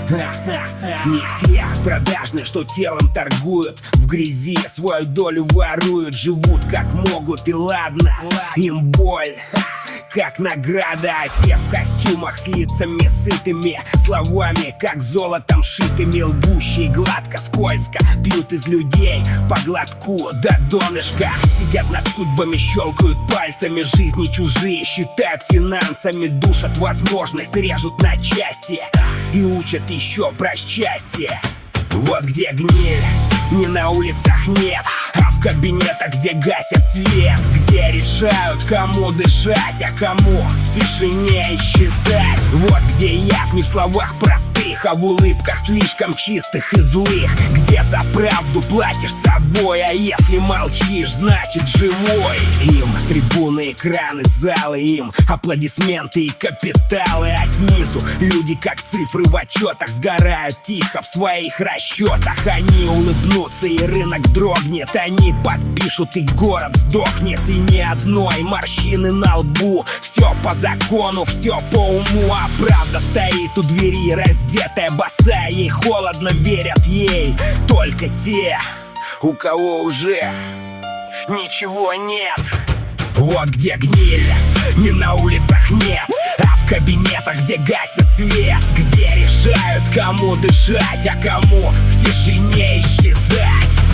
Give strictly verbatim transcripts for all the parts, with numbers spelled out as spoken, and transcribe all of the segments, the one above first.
Не те продажные, что телом торгуют, в грязи свою долю воруют, живут как могут и ладно, им боль как награда. А те в костюмах с лицами сытыми, словами как золотом шитыми, лгущие гладко, скользко пьют из людей по глотку до донышка. Сидят над судьбами, щелкают пальцами, жизни чужие считают финансами, душат возможность, режут на части и учат еще про счастье. Вот где гниль, не на улицах нет, а в кабинетах, где гасят свет, где решают, кому дышать, а кому в тишине исчезать. Вот где яд не в словах простых, а в улыбках слишком чистых и злых, где за правду платишь собой, а если молчишь, значит живой. Им трибуны, экраны, залы, им аплодисменты и капиталы, а снизу люди как цифры в отчетах сгорают тихо в своих расчетах. Они улыбнутся и рынок дрогнет, они подпишут и город сдохнет, и ни одной морщины на лбу. Все по закону, все по уму, а правда стоит у двери, раздетая босая, ей холодно, верят ей только те, у кого уже ничего нет. Вот где гниль, не на улицах нет, а в кабинетах, где гасят свет, где решают, кому дышать, а кому в тишине исчезать.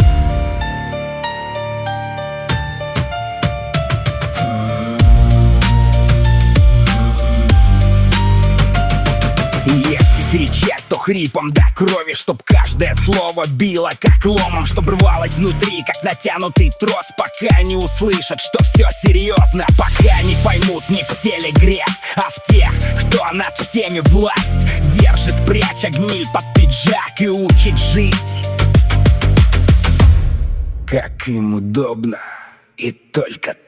Если кричать, то хрипом до крови, чтоб каждое слово било как ломом, чтоб рвалось внутри, как натянутый трос, пока не услышат, что все серьезно, пока не поймут не в теле грязь, а в тех, кто над всеми власть держит, пряча гниль под пиджак и учит жить как им удобно, и только